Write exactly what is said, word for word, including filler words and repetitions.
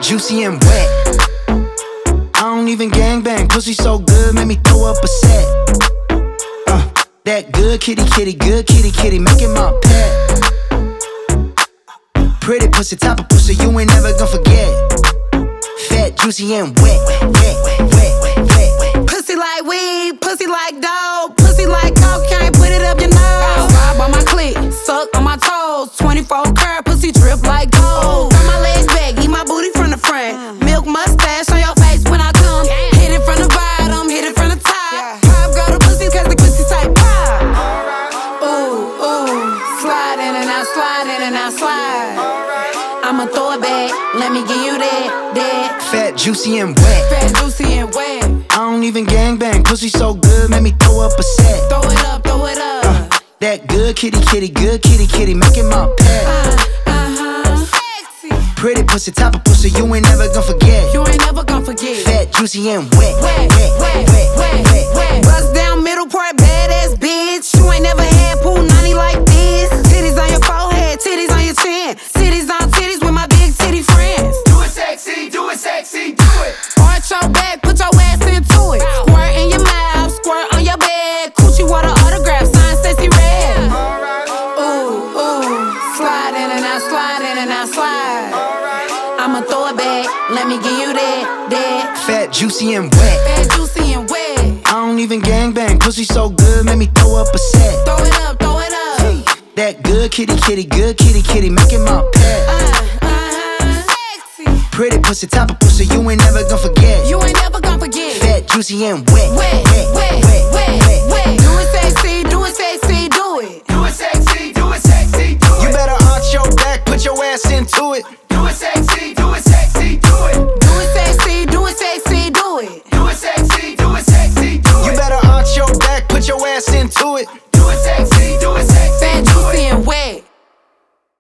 juicy and wet. I don't even gangbang, pussy so good, make me throw up a set. Uh, that good kitty, kitty, good kitty, kitty, make it my pet. Pretty pussy, type of pussy you ain't never gonna forget. Fat, juicy and wet, wet, wet, wet, wet. Pussy like weed, pussy like dog, pussy like cocaine, put it up your nose. Ride by my clit, suck on my toes, twenty-four karat pussy drip like gold. Turn my legs back, eat my booty from the front. Milk mustache on your face when I come. Hit it from the bottom, hit it from the top. Pop girl the pussy cause the pussy type pop. Ooh, ooh, slide in and out, slide in and out, slide. I'ma throw it back, let me give you that, that. Fat, juicy and wet. Fat, juicy and wet. I don't even gangbang, pussy so good, make me throw up a set. Throw it up, throw it up. Uh, that good kitty, kitty, good kitty, kitty, make it my pet. Uh, uh-huh. Sexy. Pretty pussy, type of pussy you ain't never gonna forget. You ain't never gonna forget. Fat, juicy and wet, Wet, wet, wet, wet, wet, wet. Bust down middle part, badass bitch. You ain't never had pool ninety like this. Titties on your forehead, titties on your chin. Titties on titties with my big titty friends. Do it sexy, do it sexy, do it. Arch your back, put your ass into it. Squirt in your mouth, squirt on your bed. Coochie water autograph, sign Stacey Red. Ooh, ooh, slide in and out, slide in and out, slide. I'ma throw it back, let me give you that, that. Fat, juicy and wet. Fat, juicy and wet. I don't even gangbang, pussy so good, make me throw up a set. Throw it up, throw it up. That good kitty, kitty, good kitty, kitty, make it my pet. Uh, uh-huh. Sexy. Pretty pussy, type of pussy you ain't never gonna forget. You ain't never gonna forget. Fat, juicy and wet, Wet, wet, wet,